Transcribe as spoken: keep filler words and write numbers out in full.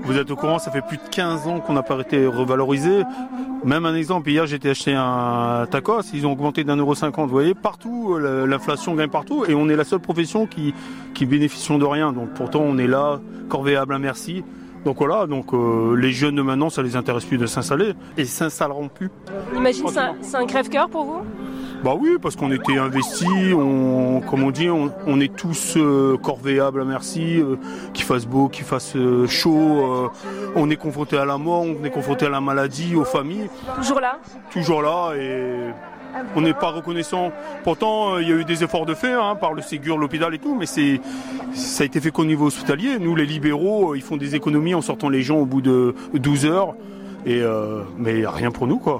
Vous êtes au courant, ça fait plus de quinze ans qu'on n'a pas été revalorisé. Même un exemple, hier j'étais acheté un tacos, ils ont augmenté d'un euro cinquante. Vous voyez, partout, l'inflation gagne partout et on est la seule profession qui, qui bénéficie de rien. Donc pourtant on est là, corvéable à merci. Donc voilà, donc euh, les jeunes de maintenant, ça les intéresse plus de s'installer et ils s'installeront plus. Imagine, c'est un, c'est un crève-cœur pour vous ? Bah oui, parce qu'on était investis, on, comme on dit, on, on est tous euh, corvéables à merci, euh, qu'il fasse beau, qu'il fasse euh, chaud, euh, on est confronté à la mort, on est confronté à la maladie, aux familles. Toujours là ? Toujours là et on n'est pas reconnaissant. Pourtant, il y a eu des efforts de fait hein, par le Ségur, l'hôpital et tout, mais c'est, ça a été fait qu'au niveau hospitalier. Nous, les libéraux, ils font des économies en sortant les gens au bout de douze heures, et, euh, mais rien pour nous, quoi.